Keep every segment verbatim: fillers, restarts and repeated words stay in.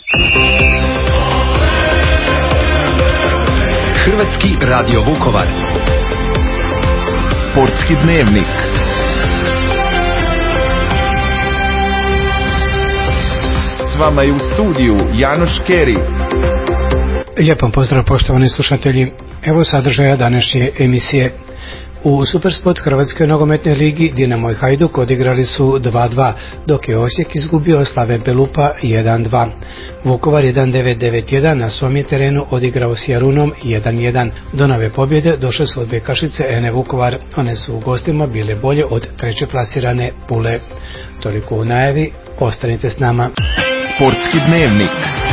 Hrvatski radio Vukovar. Sportski dnevnik. S vama je u studiju Janoš Keri. Lijepan pozdrav poštovani slušatelji. Evo sadržaja današnje emisije. U Supersport Hrvatskoj nogometnoj ligi Dinamo i Hajduk odigrali su dva dva, dok je Osijek izgubio Slaven Belupa jedan dva. Vukovar jedan devet devet jedan na svom je terenu odigrao s Jarunom jedan jedan. Do nove pobjede došle su od Bekašice Ene Vukovar. One su u gostima bile bolje od treće plasirane Pule. Toliko u najavi, ostanite s nama. Sportski dnevnik.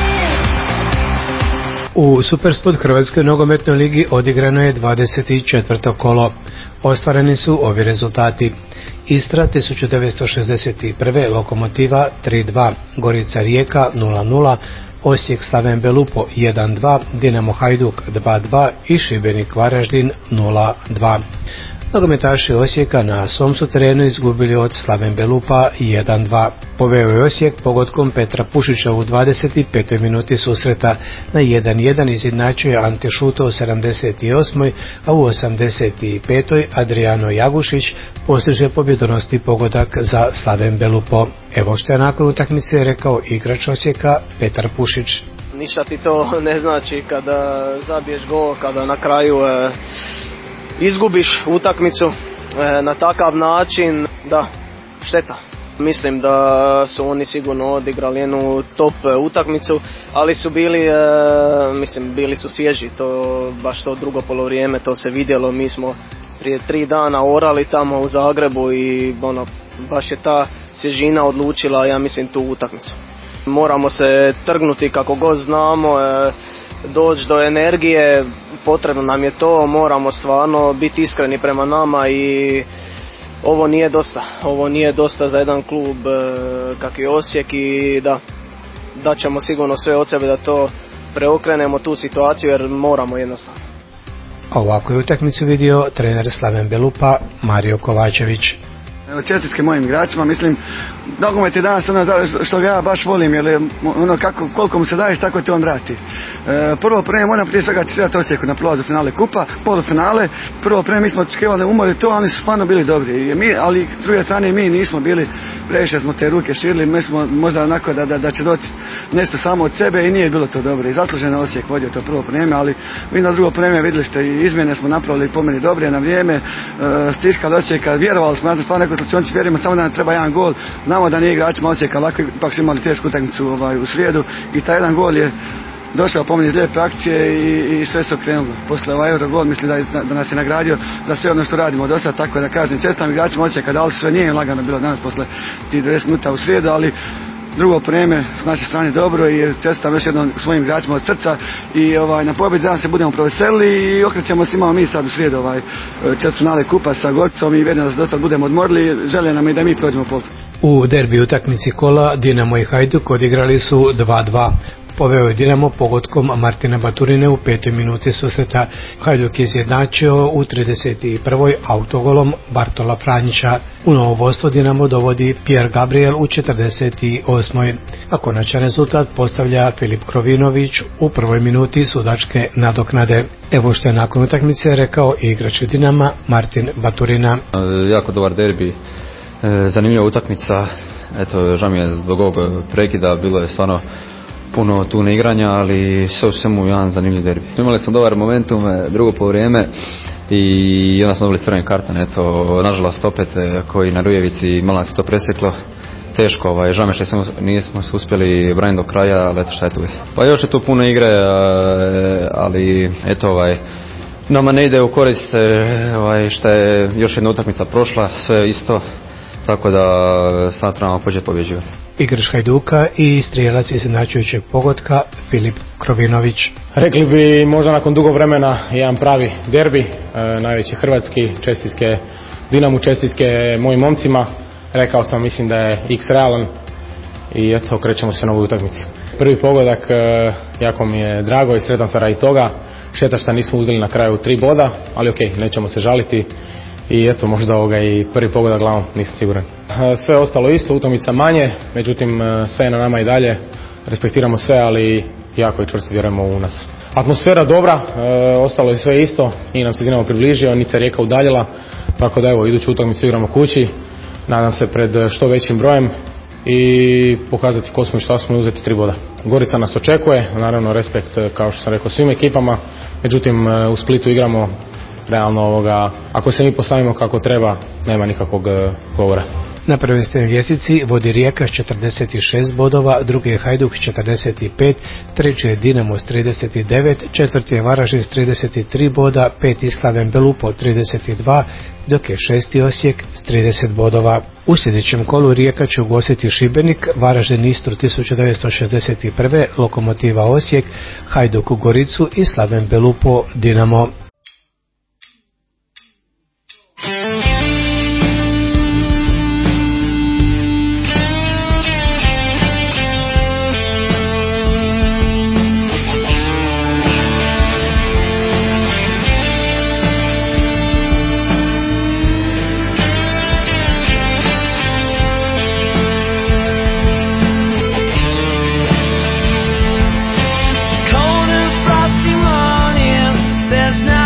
U Supersport Hrvatskoj nogometnoj ligi odigrano je dvadeset četvrto kolo. Ostvareni su ovi rezultati: Istra tisuću devetsto šezdeset prve. Lokomotiva tri dva, Gorica Rijeka nula nula, Osijek Slaven Belupo jedan dva, Dinamo Hajduk dva dva i Šibenik Varaždin nula dva. Nogometaši Osijeka na svom su terenu izgubili od Slaven Belupa jedan dva. Poveo je Osijek pogodkom Petra Pušića u dvadeset petoj minuti susreta. Na jedan jedan izjednačio je Ante Šuto u sedamdeset osmoj, a u osamdeset petoj Adriano Jagušić postiže pobjedonosni pogodak za Slaven Belupo. Evo što je nakon utakmice rekao igrač Osijeka Petar Pušić. Ništa ti to ne znači kada zabiješ gol, kada na kraju e, izgubiš utakmicu e, na takav način, da, šteta. Mislim da su oni sigurno odigrali jednu top utakmicu, ali su bili, e, mislim, bili su svježi, to baš to drugo polovrijeme, to se vidjelo. Mi smo prije tri dana orali tamo u Zagrebu i ono, baš je ta svježina odlučila, ja mislim, tu utakmicu. Moramo se trgnuti kako god znamo, e, doći do energije, potrebno nam je to, moramo stvarno biti iskreni prema nama i ovo nije dosta, ovo nije dosta za jedan klub e, kak je Osijek i da, da ćemo sigurno sve od sebe da to preokrenemo tu situaciju jer moramo jednostavno. Ovako je utakmicu vidio trener Slaven Belupa Mario Kovačević. Evo, čestitke mojim igračima, mislim, nogomet je danas ono što ga ja baš volim, jer ono kako, koliko mu se daješ, tako ti on vrati. E, prvo prije moram prije svega čestitati Osijeku na prolazu finale kupa, polufinale. Prvo prije mi smo očekivali umori to, ali su stvarno bili dobri. I mi, ali s druge strane mi nismo bili, previše smo te ruke širili, mi smo možda onako da, da, da će doći nešto samo od sebe i nije bilo to dobro. I zasluženo Osijek vodio to prvo vrijeme, ali vi na drugo vrijeme vidjeli ste i izmjene smo napravili po meni dobre na vrijeme, e, stiskali Osijeka, vjerovali smo, ja sam stvarno neko slučionci vjerujemo samo da nam treba jedan gol. Znamo da nije igračima Osijeka lako, ipak su imali tešku utakmicu ovaj, u srijedu i taj jedan gol je došao po meni iz lijepe akcije i, i sve se okrenulo. Poslije ovaj euro gol mislim da, da nas je nagradio za sve ono što radimo do sada, tako da kažem čestitam igračima Osijeka, da li sve nije lagano bilo danas posle tih dvadeset minuta u srijedu, ali drugo vrijeme s naše strane dobro i čestitam još jednom svojim igračima od srca i ovaj, na pobjedi danas se budemo proveselili i okrećemo se, imamo mi sad u srijedu ovaj, četvrtfinale kupa sa Goricom i vjerujem da se do sad budemo odmorili, žele nam i da mi prođemo pol. U derbi utakmici kola Dinamo i Hajduk odigrali su dva dva. Poveo je Dinamo pogodkom Martina Baturine u petoj minuti susreta. Hajduk je izjednačio u trideset prvoj autogolom Bartola Franjića. U novo vodstvo Dinamo dovodi Pierre Gabriel u četrdeset osmoj. A konačan rezultat postavlja Filip Krovinović u prvoj minuti sudačke nadoknade. Evo što je nakon utakmice rekao igrač Dinama Martin Baturina. Jako dobar derbi, zanimljiva utakmica. Eto, žao mi je zbog ovog prekida, bilo je stvarno puno tu neigranja, ali sve u svemu jedan zanimljiv derbi. Imali smo dobar momentum, drugo poluvrijeme i onda smo dobili crveni karton. Eto, nažalost opet koji na Rujevici malo nas je to presjeklo. Teško, ovaj, žao me što smo, nismo se uspjeli braniti do kraja, ali eto šta je tu. Pa još je tu puno igre, ali eto ovaj, nama ne ide u korist ovaj, što je još jedna utakmica prošla, sve isto. Tako da sad trebamo početi pobjeđivati. Igrač Hajduka i strijelac izjednačujućeg pogotka Filip Krovinović. Rekli bi možda nakon dugo vremena jedan pravi derbi, e, najveći hrvatski, čestitke Dinamu, čestitke mojim momcima. Rekao sam, mislim da je X realan i eto, krećemo se na ovoj utakmici. Prvi pogodak, e, jako mi je drago i sretan sam radi toga. Šteta što nismo uzeli na kraju tri boda, ali ok, nećemo se žaliti. I eto, možda ovoga i prvi pogodak glavom, nisam siguran. Sve ostalo isto, utakmica manje, međutim sve je na nama i dalje. respektiramo sve, ali jako i čvrsto vjerujemo u nas. Atmosfera dobra, e, ostalo je sve isto, nije nam se Dinamo približio, niti se Rijeka udaljila, tako da evo, iduću utakmicu igramo kući, nadam se pred što većim brojem i pokazati ko smo i šta smo i uzeti tri boda. Gorica nas očekuje, naravno respekt kao što sam rekao svim ekipama, međutim u Splitu igramo realno ovoga, ako se mi postavimo kako treba, nema nikakvog govora. Na prvenstvenoj ljestvici vodi Rijeka s četrdeset šest bodova, drugi je Hajduk s četrdeset pet, treći je Dinamo s trideset devet, četvrti je Varaždin s trideset tri boda, peti Slaven Belupo trideset dva, dok je šesti Osijek s trideset bodova. U sljedećem kolu Rijeka će ugostiti Šibenik, Varaždin Istru tisuću devetsto šezdeset prve, Lokomotiva Osijek, Hajduk u Goricu i Slaven Belupo Dinamo. Cold and frosty morning, there's not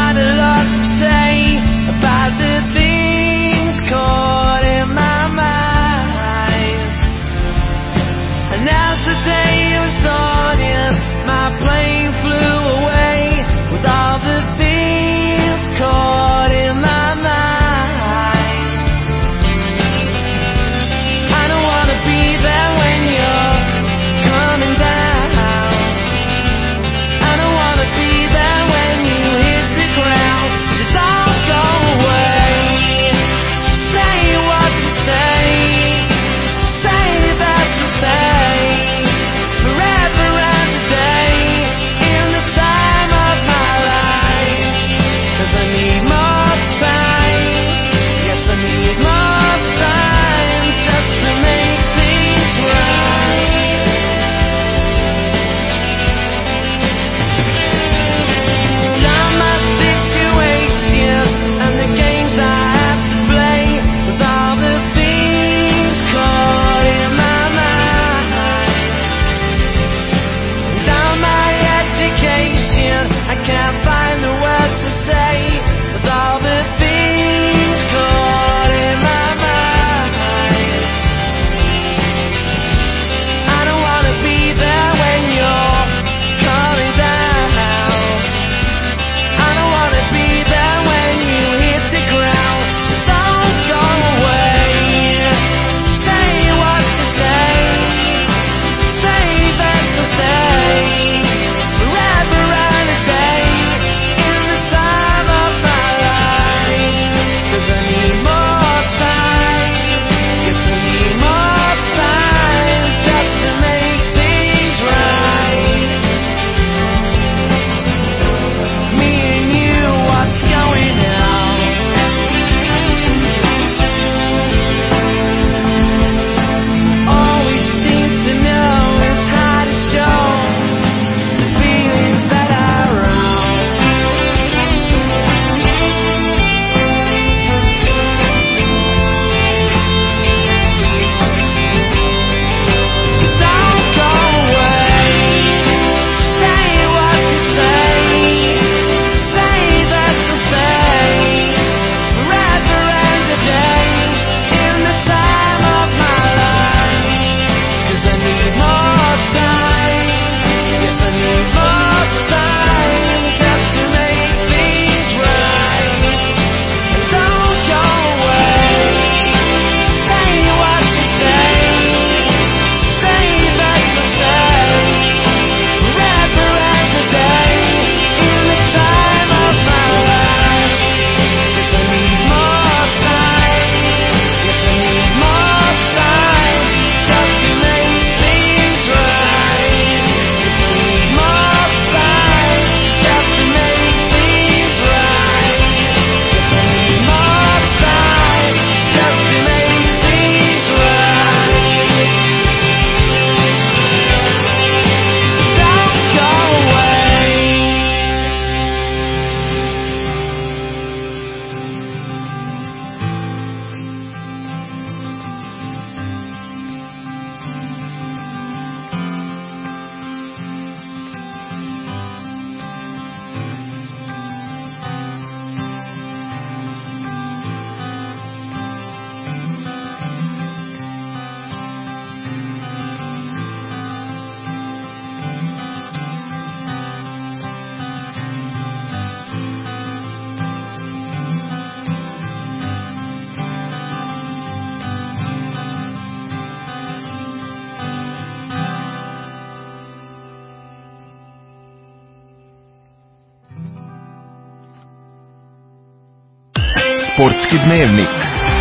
Sportski dnevnik.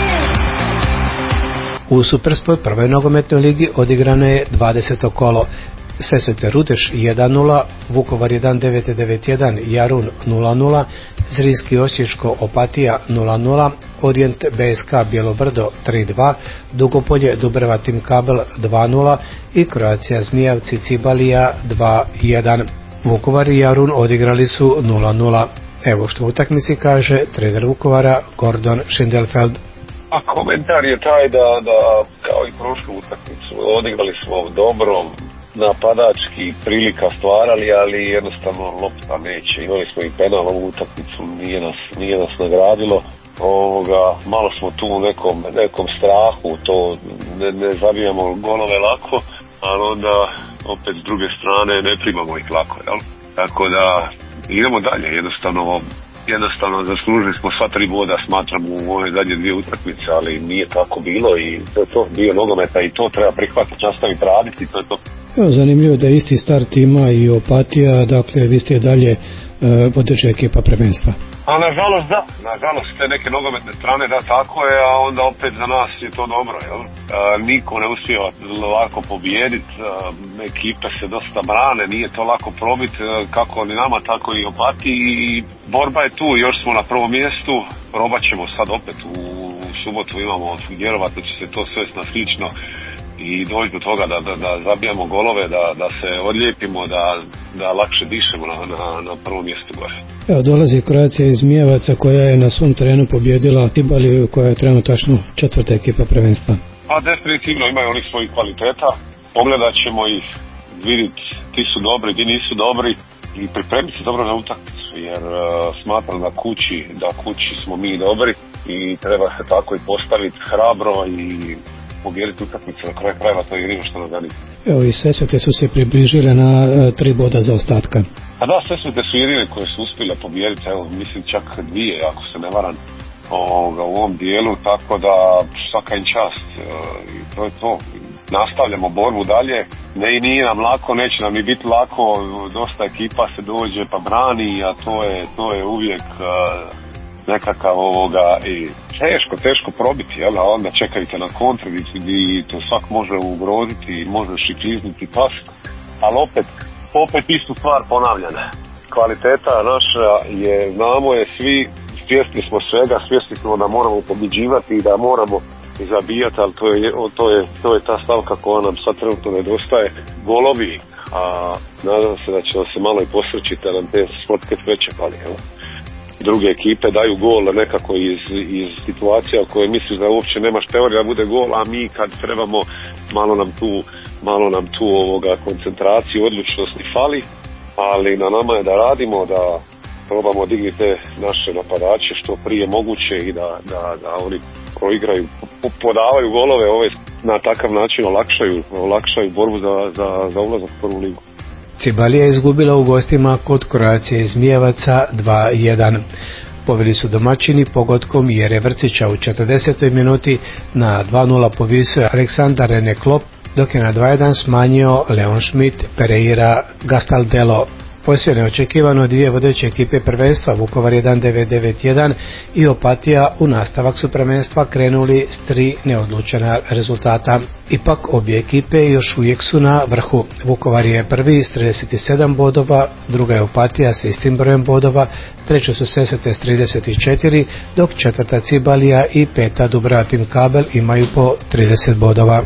U Supersport prvoj nogometnoj ligi odigrano je dvadeseto kolo. Sesvete Rudeš jedan nula, Vukovar jedan devet devet jedan, Jarun nula nula, Zrinski Osječko Opatija nula nula, Orient B S K Bjelobrdo tri dva, Dugopolje Dubrava Tim Kabel dva nula i Croatia Zmijavci Cibalija dva jedan. Vukovar i Jarun odigrali su nula nula. Evo što u utakmici kaže trener Vukovara Gordon Schindelfeld. A komentar je taj da, da kao i prošlu utakmicu odigrali smo dobro, napadački prilika stvarali, ali jednostavno lopta neće. Imali smo i penal ovu utakmicu, nije nas, nije nas nagradilo. Ovoga, malo smo tu u nekom, nekom strahu, to ne, ne zabijamo golove lako, ali onda opet s druge strane ne primamo ih lako, jel? Tako da idemo dalje, jednostavno jednostavno zaslužili smo sva tri boda, smatram, u ove zadnje dvije utakmice, ali nije tako bilo i to je to, bio nogometa i to treba prihvatiti, nastaviti raditi, to je to. Evo, zanimljivo da je isti start ima i Opatija, dakle vi ste dalje e, vodeća ekipa prvenstva. A nažalost da, nažalost te neke nogometne strane da tako je, a onda opet za nas je to dobro, jel? E, niko ne uspijeva lako pobijediti, e, ekipe se dosta brane, nije to lako probiti, e, kako ni nama, tako i Opatiji i borba je tu, još smo na prvom mjestu, probat ćemo sad opet u, u subotu imamo vjerovatno će se to svesti na slično i doći do toga da, da, da zabijamo golove, da, da se odlijepimo, da, da lakše dišemo na, na, na prvom mjestu gore. Evo, dolazi Croatia iz Zmijevaca koja je na svom terenu pobjedila Cibaliju koja je trenutačno četvrta ekipa prvenstva. A definitivno imaju oni svojih kvaliteta, pogledat ćemo ih, vidjeti ti su dobri, ti nisu dobri i pripremiti se dobro na utakmicu jer uh, smatram da kući, da kući smo mi dobri i treba se tako i postaviti hrabro i pobijediti utakmicu, na kraju krajeva to je jedino što nas zanima. Evo i Sesvete su se približile na e, tri boda za ostatka. A da, Sesvete su jedine koje su uspjele pobijediti, evo mislim čak dvije ako se ne varam ovoga, u ovom dijelu, tako da svaka im čast e, i to je to. Nastavljamo borbu dalje, ne i nije nam lako, neće nam ni biti lako, dosta ekipa se dođe pa brani, a to je, to je uvijek e, nekakav ovoga i teško, teško probiti, jel, a onda čekajte na kontru i to svak može ugroziti i možeš i kliznuti pas, ali opet, opet istu stvar ponavljane. Kvaliteta naša je, znamo je svi, svjesni smo svega, svjesni smo da moramo pobjeđivati i da moramo zabijati, ali to je, to je, to je ta stavka koja nam sad trenutno nedostaje. Golovi, a nadam se da će nam se malo i posrećiti da nam te sportske sreće pali, jel? Druge ekipe daju gol nekako iz, iz situacija koje misliš da uopće nemaš teorija da bude gol, a mi kad trebamo malo nam tu, malo nam tu ovoga koncentraciju, odlučnosti fali, ali na nama je da radimo, da probamo dignuti te naše napadače što prije moguće i da, da, da oni proigraju, podavaju golove, ove na takav način olakšaju, olakšaju borbu za, za, za ulazak u prvu ligu. Cibalija je izgubila u gostima kod Croatia iz Zmijevaca dva jedan. Poveli su domaćini pogodkom Jere Vrcića u četrdesetoj minuti, na dva nula povisio Aleksandar Rene Klop, dok je na dva jedan smanjio Leon Schmidt, Pereira, Gastaldelo. Poslije neočekivano dvije vodeće ekipe prvenstva, Vukovar jedan devet devet jedan i Opatija, u nastavak su prvenstva krenuli s tri neodlučena rezultata. Ipak obje ekipe još uvijek su na vrhu. Vukovar je prvi s trideset sedam bodova, druga je Opatija s istim brojem bodova, treće su Sesvete s trideset četiri, dok četvrta Cibalija i peta Dubrava Tim Kabel imaju po trideset bodova.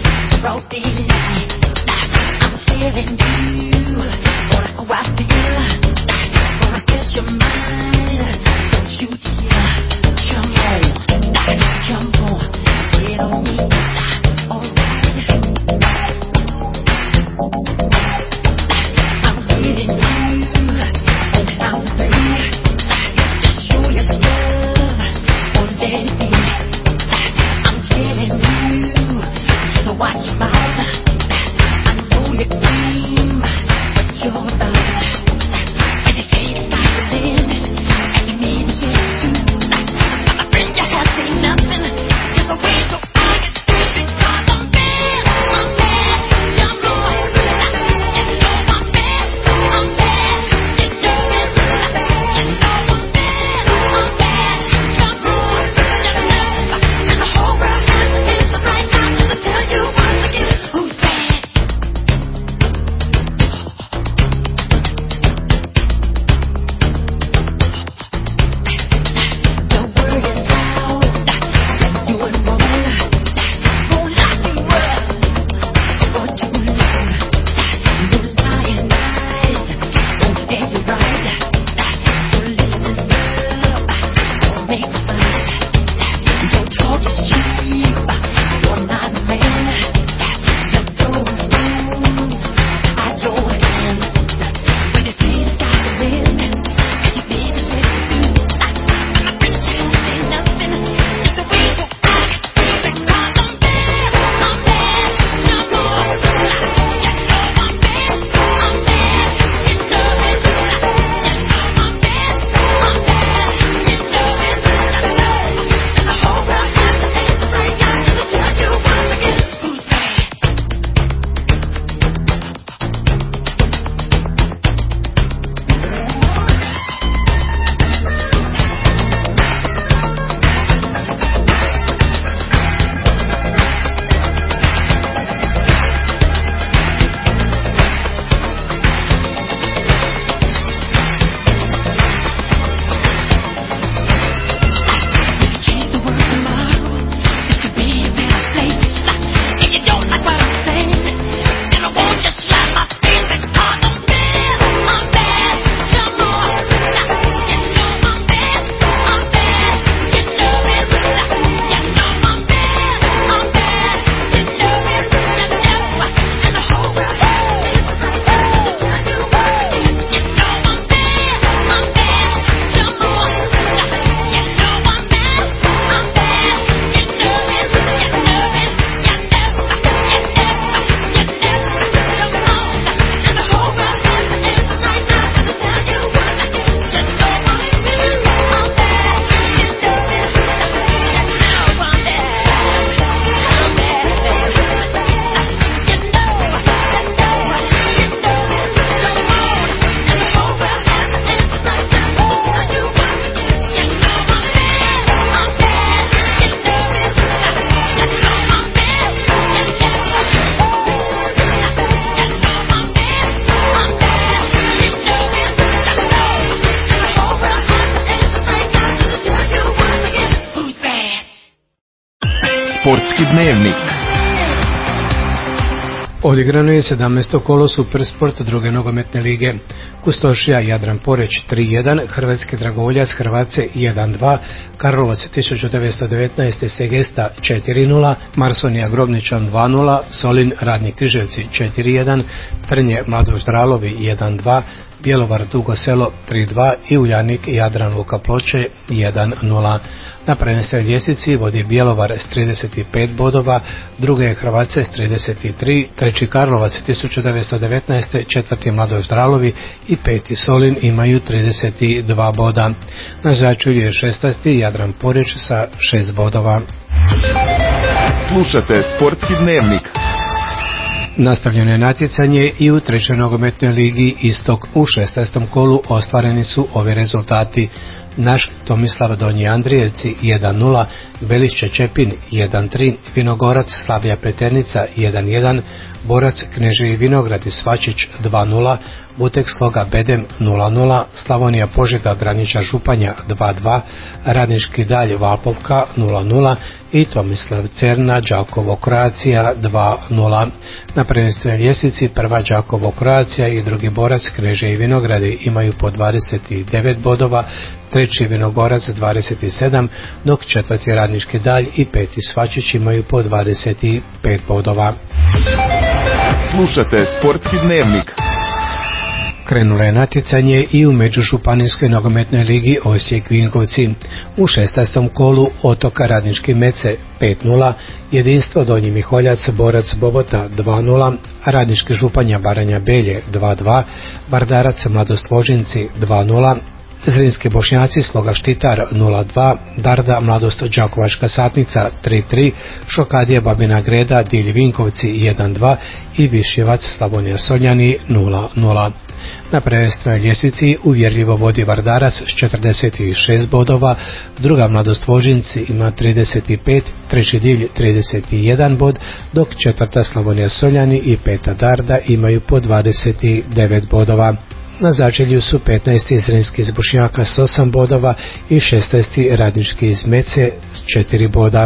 I'm feeling you, I feel Sportski dnevnik. Odigrano je sedamnaesto kolo Supersport druge nogometne lige. Kustošija Jadran Poreć tri jedan, Hrvatski Dragovoljac Hrvace jedan dva, Karlovac tisuću devetsto devetnaest Segesta četiri nula, Marsonija Grobničan dva nula, Solin Radni Križevci četiri jedan, Trnje Mladoš Dralovi jedan dva, Bjelovar Dugo Selo tri dva i Uljanik Jadran Luka Ploče jedan nula. Na prvenstvenoj ljestvici vodi Bjelovar s trideset pet bodova, druga je Hrvace s trideset tri, treći Karlovac tisuću devetsto devetnaest, četvrti Mladoš Dralovi i peti Solin imaju trideset dva boda. Na začelju je šesnaesti Jadran Poreć sa šest bodova. Slušate Sportski dnevnik. Nastavljeno je natjecanje i u trećoj nogometnoj ligi Istok. U šesnaestom kolu ostvareni su ovi rezultati: Naš Tomislav Donji Andrijevci jedan nula, Belišće Čepin jedan tri, Vinogorac Slavija Pleternica jedan jedan, Borac Kneževi Vinogradi Svačić dva nula, Butek Sloga Bedem nula nula, Slavonija Požega Graničar Županja dva dva, Radnički Dalj Valpovka nula nula i Tomislav Cerna Đakovo Croatia dva nula. Na prvenstvenoj ljestvici prva Đakovo Croatia i drugi Borac Kneževi Vinogradi imaju po dvadeset devet bodova, treći Vinogorac dvadeset sedam, dok četvrti Radnički Dalj i peti Svačić imaju po dvadeset pet bodova. Slušate Sportski dnevnik. Krenulo je natjecanje i u međužupanijskoj nogometnoj ligi Osijek Vinkovci. U šesnaestom kolu Otoka Radnički Mece pet nula, Jedinstvo Donji Miholjac Borac Bobota dva nula, Radnički Županja Baranja Belje dva dva, Bardarac Mladost Vožinci dva nula, Zrinski Bošnjaci Sloga Štitar nula dva, Darda Mladost Đakovačka Satnica tri tri, Šokadija Babina Greda Dilj Vinkovci jedan dva i Višjevac Slavonija Soljani nula nula. Na prvenstvenoj ljestvici uvjerljivo vodi Vardarac s četrdeset šest bodova, druga Mladost Vožinci ima trideset pet, treći Dilj trideset jedan bod, dok četvrta Slavonija Soljani i peta Darda imaju po dvadeset devet bodova. Na začelju su petnaesti Zrinski iz Bošnjaka s osam bodova i šesnaesti Radnički iz Mece s četiri boda.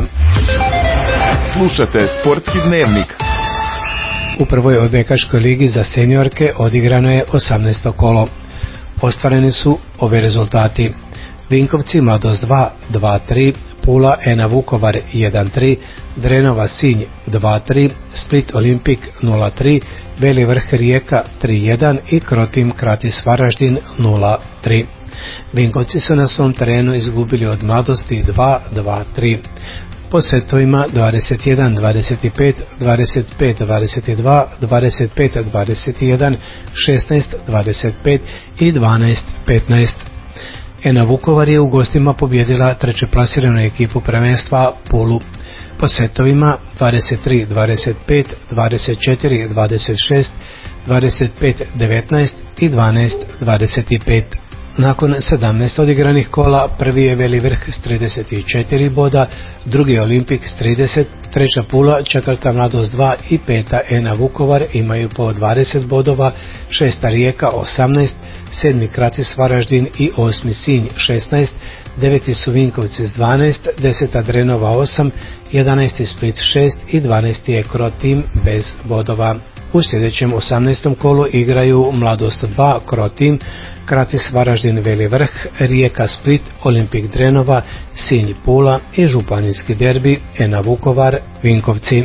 Slušate Sportski dnevnik. U prvoj odbojkaškoj ligi za seniorke odigrano je osamnaesto kolo. Ostvareni su ove rezultati: Vinkovci Mladost dva dva tri, Pula Ena Vukovar jedan tri, Drenova Sinj dva tri, Split Olimpik nula tri, Beli Vrh Rijeka tri jedan i Krotim Kratis Varaždin nula tri. Vinkovci su na svom terenu izgubili od Mladosti dva dva tri. Po setovima dvadeset jedan dvadeset pet, dvadeset pet dvadeset dva, dvadeset pet dvadeset jedan, šesnaest dvadeset pet i dvanaest petnaest. Ena Vukovar je u gostima pobjedila trećeplasiranu ekipu prvenstva Pulu. Po setovima dvadeset tri dvadeset pet, dvadeset četiri dvadeset šest, dvadeset pet devetnaest i dvanaest dvadeset pet. Nakon sedamnaest odigranih kola prvi je Veli Vrh s trideset četiri boda, drugi je Olimpik s trideset, treća Pula, četvrta Mladost dva i peta Ena Vukovar imaju po dvadeset bodova, šesta Rijeka osamnaest, sedmi Kratis Varaždin i osmi Sinj šesnaest, deveti su Vinkovci s dvanaest, deseta Drenova osam, jedanaesti Split šest i dvanaesti je Krotim bez bodova. U sljedećem osamnaestom kolu igraju Mladost dva Krotim, Kratis Varaždin Veli Vrh, Rijeka Split, Olimpik Drenova, Sinj Pula i županijski derbi Ena Vukovar Vinkovci.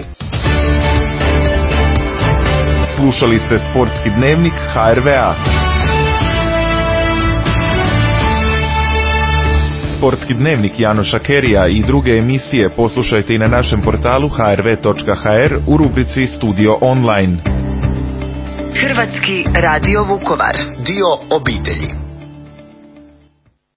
Slušali ste Sportski dnevnik H R V A. Sportski dnevnik Janoša Kerija i druge emisije poslušajte i na našem portalu h r v točka h r u rubrici Studio Online. Hrvatski radio Vukovar. Dio obitelji.